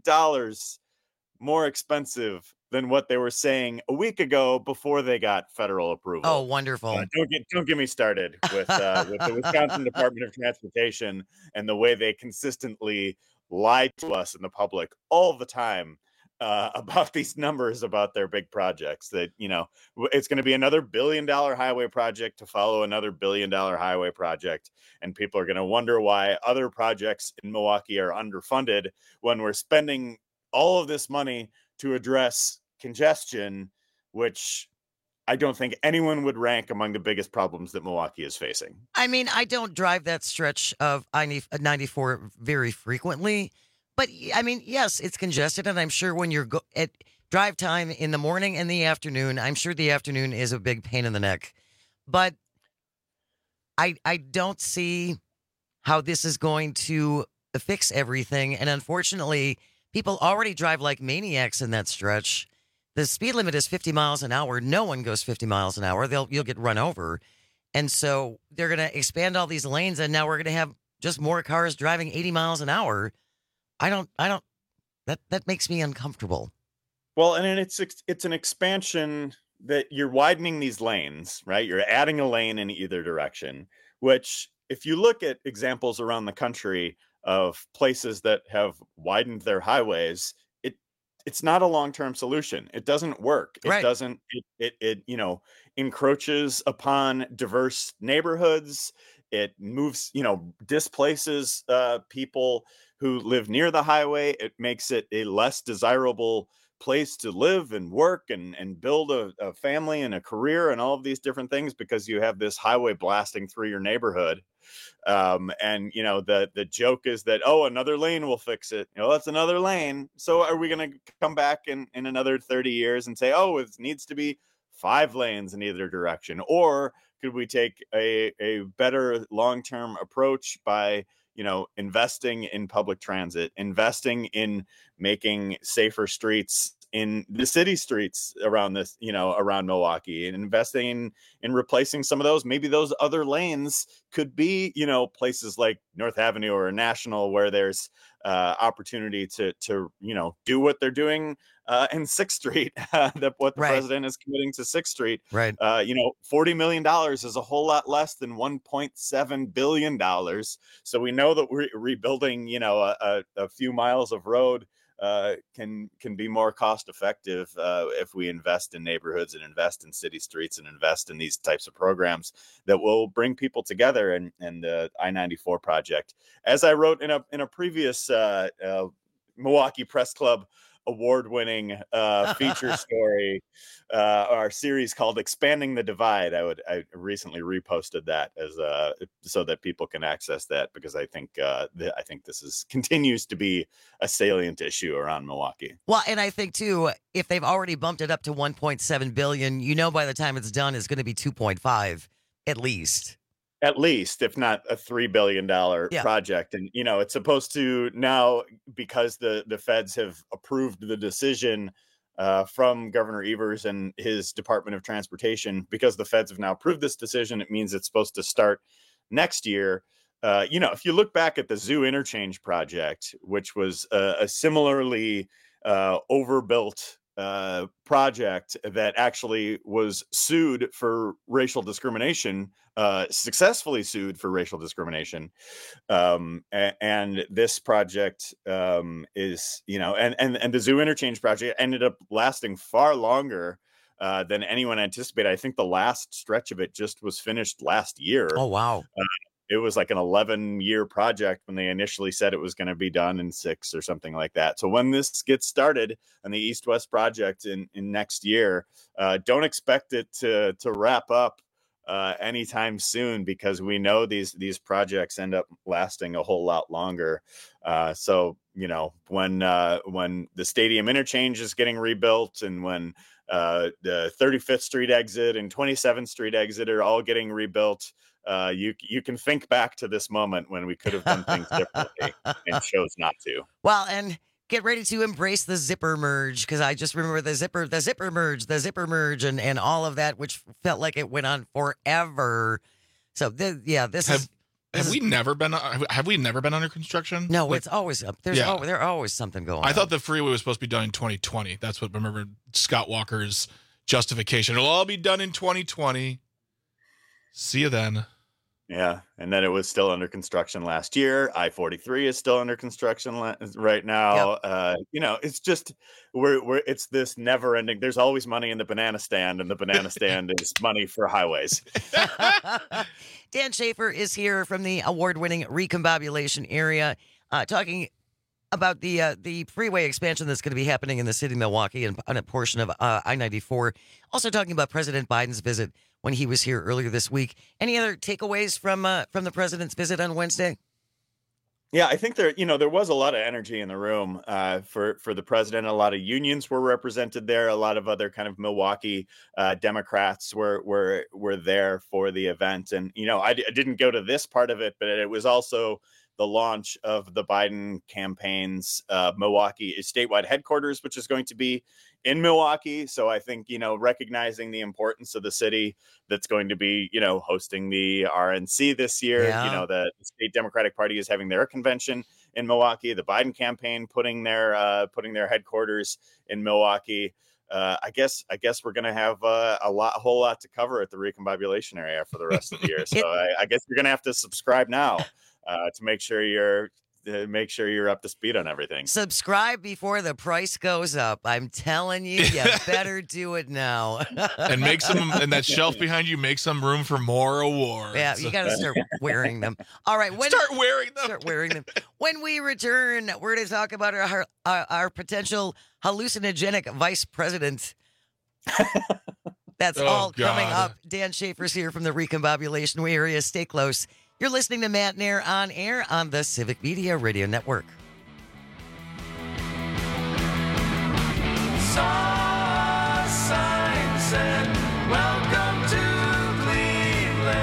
more expensive than what they were saying a week ago before they got federal approval. Oh, wonderful. Don't get me started with the Wisconsin Department of Transportation and the way they consistently lie to us in the public all the time about these numbers, about their big projects, that, it's going to be another $1 billion highway project to follow another $1 billion highway project. And people are going to wonder why other projects in Milwaukee are underfunded when we're spending all of this money to address congestion, which I don't think anyone would rank among the biggest problems that Milwaukee is facing. I mean, I don't drive that stretch of I-94 very frequently. But, I mean, yes, it's congested, and I'm sure when you're at drive time in the morning and the afternoon, I'm sure the afternoon is a big pain in the neck. But I don't see how this is going to fix everything. And unfortunately, people already drive like maniacs in that stretch. The speed limit is 50 miles an hour. No one goes 50 miles an hour. You'll get run over. And so they're going to expand all these lanes, and now we're going to have just more cars driving 80 miles an hour. That makes me uncomfortable. Well, and it's an expansion that you're widening these lanes, right? You're adding a lane in either direction, which, if you look at examples around the country of places that have widened their highways, it's not a long-term solution. It doesn't work. It doesn't, it encroaches upon diverse neighborhoods. It moves, displaces people who live near the highway. It makes it a less desirable place to live and work and build a family and a career and all of these different things, because you have this highway blasting through your neighborhood. And the joke is that, another lane will fix it. That's another lane. So are we going to come back in another 30 years and say, it needs to be 5 lanes in either direction? Or could we take a better long-term approach by, investing in public transit, investing in making safer streets in the city streets around this, around Milwaukee, and investing in replacing some of those. Maybe those other lanes could be, places like North Avenue or National, where there's opportunity to do what they're doing in 6th Street, what the president is committing to 6th Street. Right. $40 million is a whole lot less than $1.7 billion. So we know that we're rebuilding, a few miles of road can be more cost effective if we invest in neighborhoods and invest in city streets and invest in these types of programs that will bring people together. And the I-94 project, as I wrote in a previous Milwaukee Press Club award-winning feature story, our series called "Expanding the Divide." I recently reposted that as so that people can access that, because I think this continues to be a salient issue around Milwaukee. Well, and I think too, if they've already bumped it up to 1.7 billion, by the time it's done, it's going to be 2.5 at least. At least, if not a $3 billion project. And, it's supposed to now, because the feds have approved the decision from Governor Evers and his Department of Transportation, because the feds have now approved this decision, it means it's supposed to start next year. If you look back at the Zoo Interchange project, which was a similarly overbuilt project that actually was sued for racial discrimination, successfully sued for racial discrimination. And this project is, and the Zoo Interchange project ended up lasting far longer than anyone anticipated. I think the last stretch of it just was finished last year. Oh, wow. It was like an 11-year project when they initially said it was going to be done in 6 or something like that. So when this gets started on the East-West project in next year, don't expect it to wrap up anytime soon, because we know these projects end up lasting a whole lot longer. So when the Stadium Interchange is getting rebuilt, and when the 35th Street exit and 27th Street exit are all getting rebuilt, you can think back to this moment when we could have done things differently and chose not to. Well, and get ready to embrace the zipper merge, because I just remember the zipper merge, and all of that, which felt like it went on forever. So Have we never been under construction? No, it's always up. There's always something going on. I thought the freeway was supposed to be done in 2020. That's what, remember Scott Walker's justification. It'll all be done in 2020. See you then. Yeah, and then it was still under construction last year. I-43 is still under construction right now. Yep. It's just it's this never ending. There's always money in the banana stand, and the banana stand is money for highways. Dan Schaefer is here from the award-winning Recombobulation area, talking about the freeway expansion that's going to be happening in the city of Milwaukee and on a portion of I-94. Also talking about President Biden's visit when he was here earlier this week. Any other takeaways from the president's visit on Wednesday? Yeah, I think there was a lot of energy in the room for the president. A lot of unions were represented there. A lot of other kind of Milwaukee Democrats were there for the event. And, I didn't go to this part of it, but it was also the launch of the Biden campaign's Milwaukee statewide headquarters, which is going to be in Milwaukee. So I think, recognizing the importance of the city that's going to be, hosting the RNC this year. Yeah. The state Democratic Party is having their convention in Milwaukee. The Biden campaign putting their headquarters in Milwaukee. I guess we're going to have a whole lot to cover at the Recombobulation area for the rest of the year. So I guess you're going to have to subscribe now to make sure you're up to speed on everything. Subscribe before the price goes up. I'm telling you, you better do it now. And make some, and that shelf behind you, make some room for more awards. Yeah, you got to start wearing them. All right. Start wearing them. When we return, we're going to talk about our potential hallucinogenic vice president. That's all coming up. Dan Schaefer's here from the Recombobulation area. Stay close. You're listening to Matt Nair on air on the Civic Media Radio Network. Signs and welcome to Cleveland.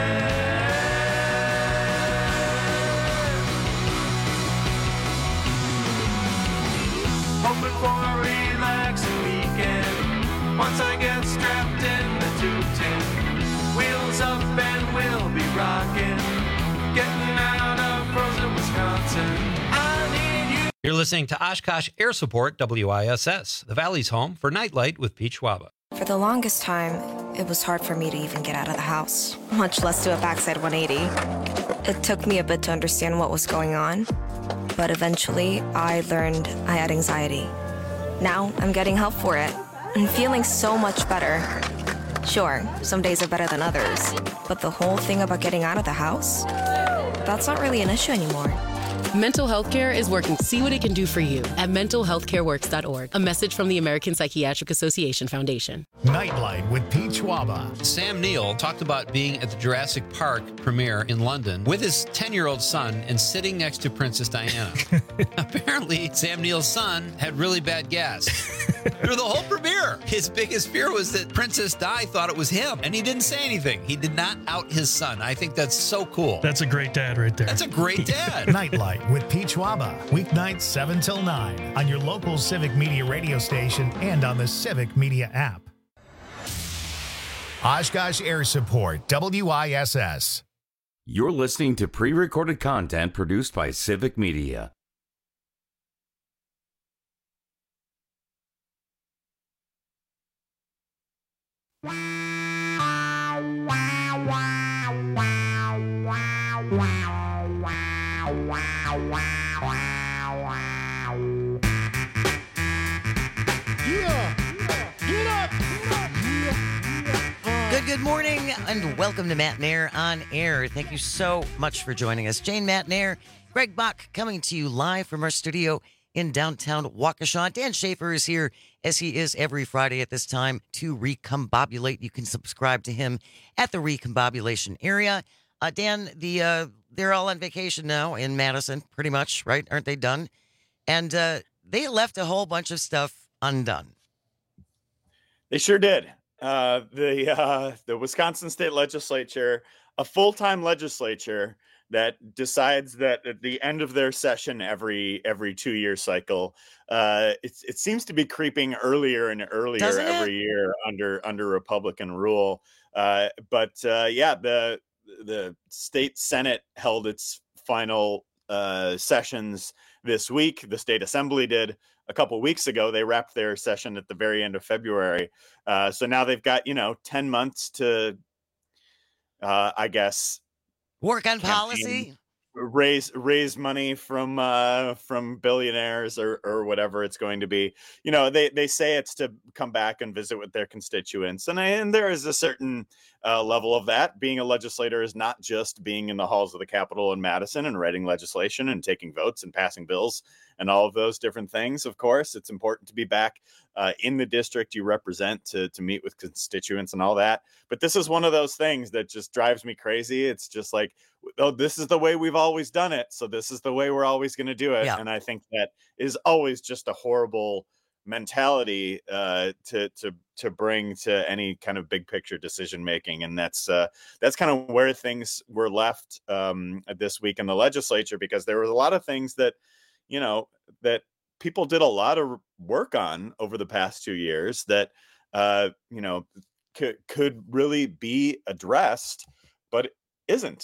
Hoping for a relaxing weekend. listening to Oshkosh Air Support WISS, the Valley's home for Nightlight with Pete Schwaba. For the longest time, it was hard for me to even get out of the house, much less do a backside 180. It took me a bit to understand what was going on, but eventually I learned I had anxiety. Now I'm getting help for it and feeling so much better. Sure, some days are better than others, but the whole thing about getting out of the house, that's not really an issue anymore. Mental health care is working. See what it can do for you at mentalhealthcareworks.org. A message from the American Psychiatric Association Foundation. Nightlight with Pete Schwaba. Sam Neill talked about being at the Jurassic Park premiere in London with his 10-year-old son and sitting next to Princess Diana. Apparently, Sam Neill's son had really bad gas. Through the whole premiere, his biggest fear was that Princess Di thought it was him, and he didn't say anything. He did not out his son. I think that's so cool. That's a great dad right there. That's a great dad. Nightlight with Pete Schwaba. Weeknights 7 till 9 on your local Civic Media radio station and on the Civic Media app. Oshkosh Air Support, WISS. You're listening to pre-recorded content produced by Civic Media. Good morning and welcome to Matt Nair on Air. Thank you so much for joining us. Jane Matt Nair, Greg Bach coming to you live from our studio in downtown Waukesha. Dan Schaefer is here as he is every Friday at this time to Recombobulate. You can subscribe to him at the Recombobulation area. Dan, they're all on vacation now in Madison, pretty much, right? Aren't they done? And they left a whole bunch of stuff undone. They sure did. The Wisconsin State Legislature, a full-time legislature that decides that at the end of their session every 2-year cycle, it seems to be creeping earlier and earlier every year under Republican rule. But the state Senate held its final sessions this week. The state assembly did a couple of weeks ago. They wrapped their session at the very end of February. So now they've got, 10 months to, I guess, work on policy, raise money from billionaires or whatever it's going to be. They say it's to come back and visit with their constituents. And there is a certain level of that. Being a legislator is not just being in the halls of the Capitol in Madison and writing legislation and taking votes and passing bills and all of those different things. Of course, it's important to be back in the district you represent to meet with constituents and all that. But this is one of those things that just drives me crazy. It's just like, oh, this is the way we've always done it, so this is the way we're always going to do it. Yeah. And I think that is always just a horrible mentality to bring to any kind of big picture decision making. And that's kind of where things were left this week in the legislature, because there was a lot of things that that people did a lot of work on over the past 2 years that could really be addressed, but isn't.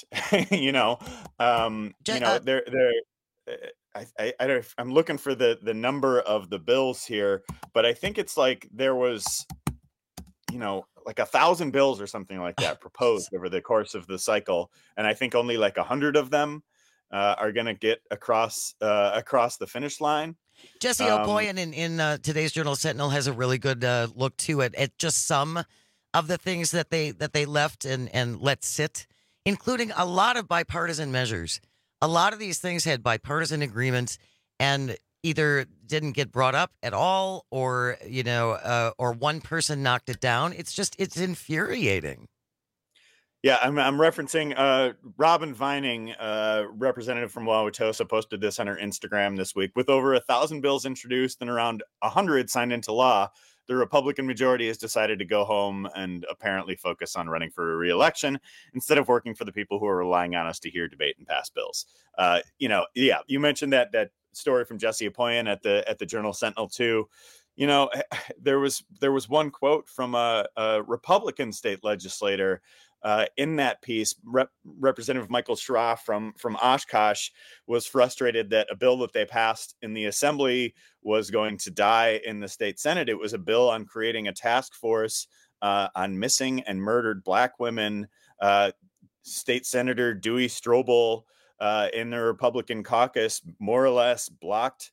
I'm looking for the number of the bills here, but I think it's like there was, like 1,000 bills or something like that proposed over the course of the cycle, and I think only like 100 of them are going to get across the finish line. Jesse Opoyan in today's Journal Sentinel has a really good look to it at just some of the things that they left and let sit, including a lot of bipartisan measures. A lot of these things had bipartisan agreements and either didn't get brought up at all, or or one person knocked it down. It's infuriating. Yeah, I'm referencing Robin Vining, representative from Wauwatosa, posted this on her Instagram this week. With over 1,000 bills introduced and around 100 signed into law, the Republican majority has decided to go home and apparently focus on running for a re-election instead of working for the people who are relying on us to hear, debate, and pass bills. You mentioned that story from Jesse Opoyan at the Journal Sentinel too. There was one quote from a Republican state legislator in that piece, Representative Michael Schroff from Oshkosh was frustrated that a bill that they passed in the Assembly was going to die in the state Senate. It was a bill on creating a task force on missing and murdered Black women. State Senator Dewey Strobel in the Republican caucus more or less blocked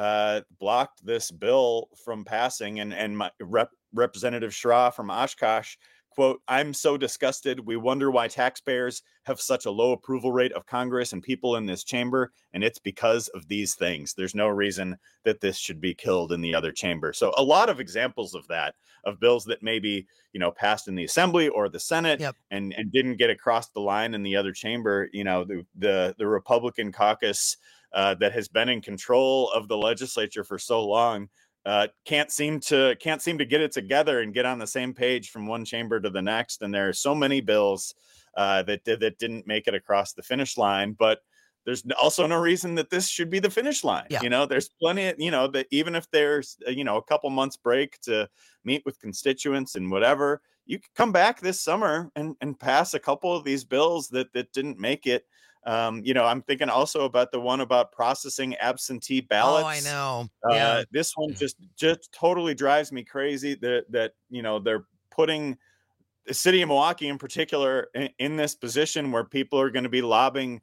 this bill from passing, and Representative Schroff from Oshkosh, quote, "I'm so disgusted. We wonder why taxpayers have such a low approval rate of Congress and people in this chamber, and it's because of these things. There's no reason that this should be killed in the other chamber." So a lot of examples of that, of bills that maybe, passed in the Assembly or the Senate and didn't get across the line in the other chamber. The Republican caucus that has been in control of the legislature for so long can't seem to get it together and get on the same page from one chamber to the next. And there are so many bills that didn't make it across the finish line, but there's also no reason that this should be the finish line. There's plenty of, that even if there's, a couple months break to meet with constituents and whatever, you can come back this summer and pass a couple of these bills that didn't make it. I'm thinking also about the one about processing absentee ballots. Oh, I know. This one just totally drives me crazy that they're putting the city of Milwaukee in particular in this position where people are going to be lobbing,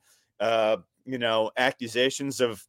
accusations of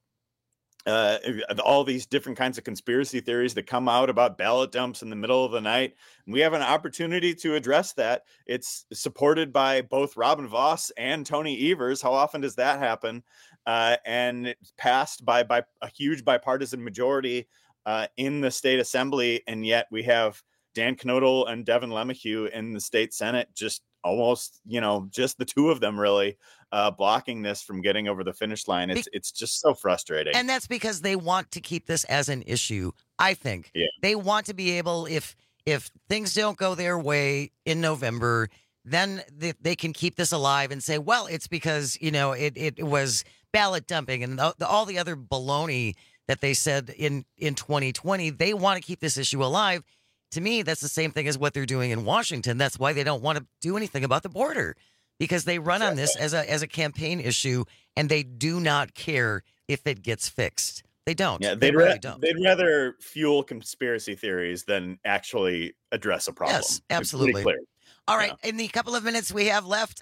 all these different kinds of conspiracy theories that come out about ballot dumps in the middle of the night. And we have an opportunity to address that. It's supported by both Robin Voss and Tony Evers. How often does that happen? And it's passed by a huge bipartisan majority in the state assembly. And yet we have Dan Knodel and Devin LeMahieu in the state Senate, just almost, just the two of them really blocking this from getting over the finish line. It's just so frustrating. And that's because they want to keep this as an issue. I think they want to be able, if things don't go their way in November, then they can keep this alive and say, well, it's because, it was ballot dumping and all the other baloney that they said in 2020. They want to keep this issue alive. To me, that's the same thing as what they're doing in Washington. That's why they don't want to do anything about the border, because they run on this as a campaign issue, and they do not care if it gets fixed. They don't. Yeah, they really don't. They'd rather fuel conspiracy theories than actually address a problem. Yes, absolutely. Clear. All right, in the couple of minutes we have left,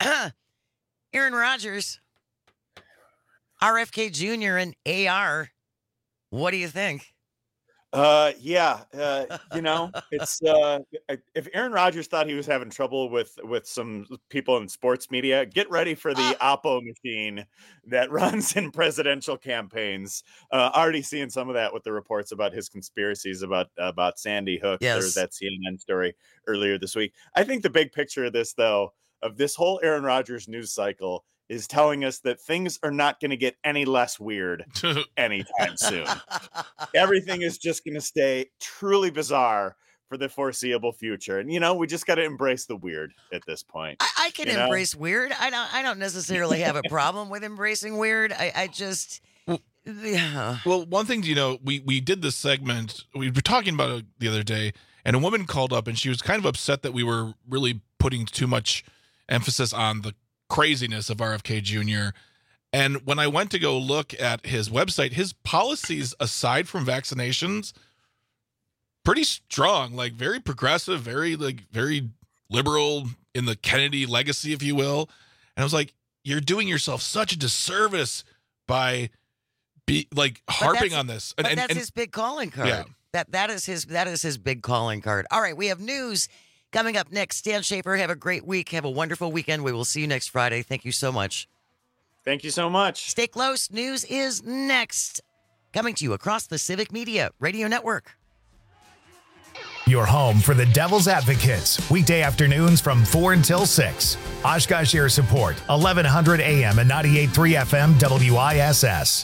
Aaron Rodgers, RFK Jr. and AR. What do you think? It's if Aaron Rodgers thought he was having trouble with some people in sports media, get ready for the Oppo machine that runs in presidential campaigns. Already seeing some of that with the reports about his conspiracies about Sandy Hook. Yes. There was that CNN story earlier this week. I think the big picture of this, though, of this whole Aaron Rodgers news cycle is telling us that things are not going to get any less weird anytime soon. Everything is just going to stay truly bizarre for the foreseeable future. And, we just got to embrace the weird at this point. I can embrace weird. I don't necessarily have a problem with embracing weird. I just... Yeah. Well, one thing, we did this segment, we were talking about it the other day, and a woman called up and she was kind of upset that we were really putting too much emphasis on the craziness of RFK Jr. And when I went to go look at his website, his policies, aside from vaccinations, pretty strong, like very progressive, very liberal in the Kennedy legacy, if you will. And I was like, you're doing yourself such a disservice by harping on this. But that's his big calling card. Yeah. That is his big calling card. All right, we have news coming up next. Dan Schaefer, have a great week. Have a wonderful weekend. We will see you next Friday. Thank you so much. Thank you so much. Stay close. News is next. Coming to you across the Civic Media Radio Network. Your home for the Devil's Advocates. Weekday afternoons from 4 until 6. Oshkosh Air Support, 1100 AM and 98.3 FM WISS.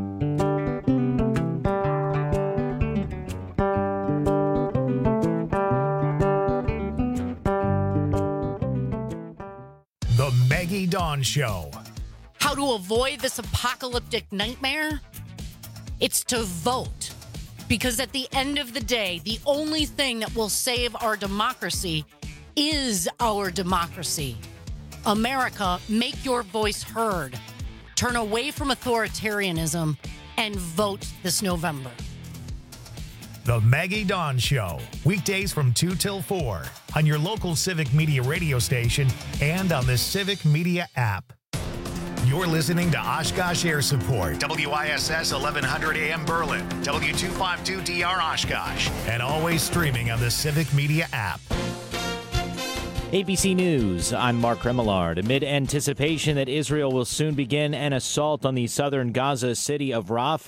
The Maggie Dawn Show. How to avoid this apocalyptic nightmare? It's to vote. Because at the end of the day, the only thing that will save our democracy is our democracy. America, make your voice heard. Turn away from authoritarianism and vote this November. The Maggie Dawn Show, weekdays from 2 till 4 on your local Civic Media radio station and on the Civic Media app. You're listening to Oshkosh Air Support, WISS 1100 AM Berlin, W252DR Oshkosh, and always streaming on the Civic Media app. ABC News, I'm Mark Remillard. Amid anticipation that Israel will soon begin an assault on the southern Gaza city of Rafah,